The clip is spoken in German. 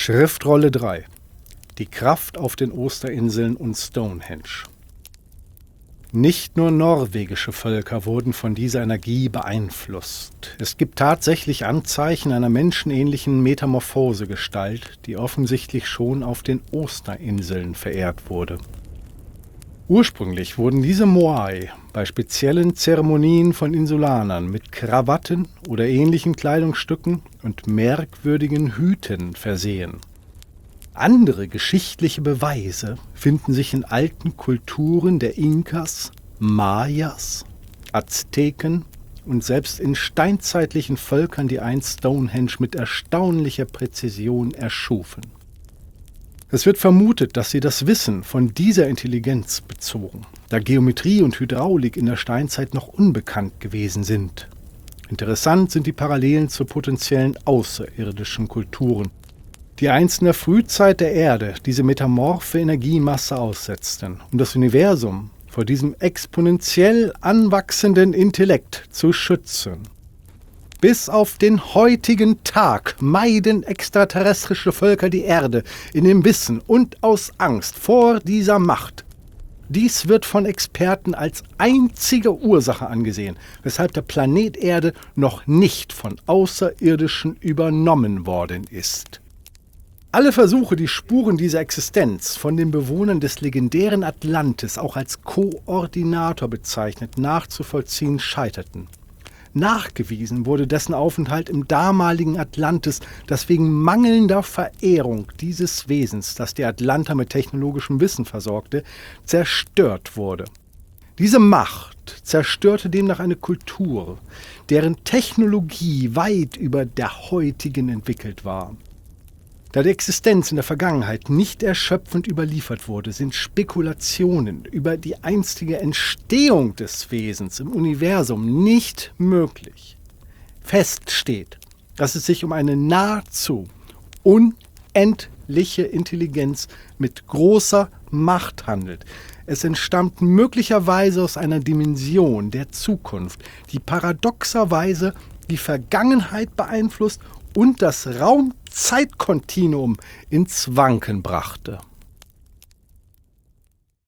Schriftrolle 3. Die Kraft auf den Osterinseln und Stonehenge. Nicht nur norwegische Völker wurden von dieser Energie beeinflusst. Es gibt tatsächlich Anzeichen einer menschenähnlichen Metamorphosegestalt, die offensichtlich schon auf den Osterinseln verehrt wurde. Ursprünglich wurden diese Moai bei speziellen Zeremonien von Insulanern mit Krawatten oder ähnlichen Kleidungsstücken und merkwürdigen Hüten versehen. Andere geschichtliche Beweise finden sich in alten Kulturen der Inkas, Mayas, Azteken und selbst in steinzeitlichen Völkern, die einst Stonehenge mit erstaunlicher Präzision erschufen. Es wird vermutet, dass sie das Wissen von dieser Intelligenz bezogen, da Geometrie und Hydraulik in der Steinzeit noch unbekannt gewesen sind. Interessant sind die Parallelen zu potenziellen außerirdischen Kulturen, die einst in der Frühzeit der Erde diese metamorphe Energiemasse aussetzten, um das Universum vor diesem exponentiell anwachsenden Intellekt zu schützen. Bis auf den heutigen Tag meiden extraterrestrische Völker die Erde in dem Wissen und aus Angst vor dieser Macht. Dies wird von Experten als einzige Ursache angesehen, weshalb der Planet Erde noch nicht von Außerirdischen übernommen worden ist. Alle Versuche, die Spuren dieser Existenz von den Bewohnern des legendären Atlantis, auch als Koordinator bezeichnet, nachzuvollziehen, scheiterten. Nachgewiesen wurde dessen Aufenthalt im damaligen Atlantis, das wegen mangelnder Verehrung dieses Wesens, das die Atlanter mit technologischem Wissen versorgte, zerstört wurde. Diese Macht zerstörte demnach eine Kultur, deren Technologie weit über der heutigen entwickelt war. Da die Existenz in der Vergangenheit nicht erschöpfend überliefert wurde, sind Spekulationen über die einstige Entstehung des Wesens im Universum nicht möglich. Fest steht, dass es sich um eine nahezu unendliche Intelligenz mit großer Macht handelt. Es entstammt möglicherweise aus einer Dimension der Zukunft, die paradoxerweise die Vergangenheit beeinflusst und das Raum-Zeit-Kontinuum ins Wanken brachte.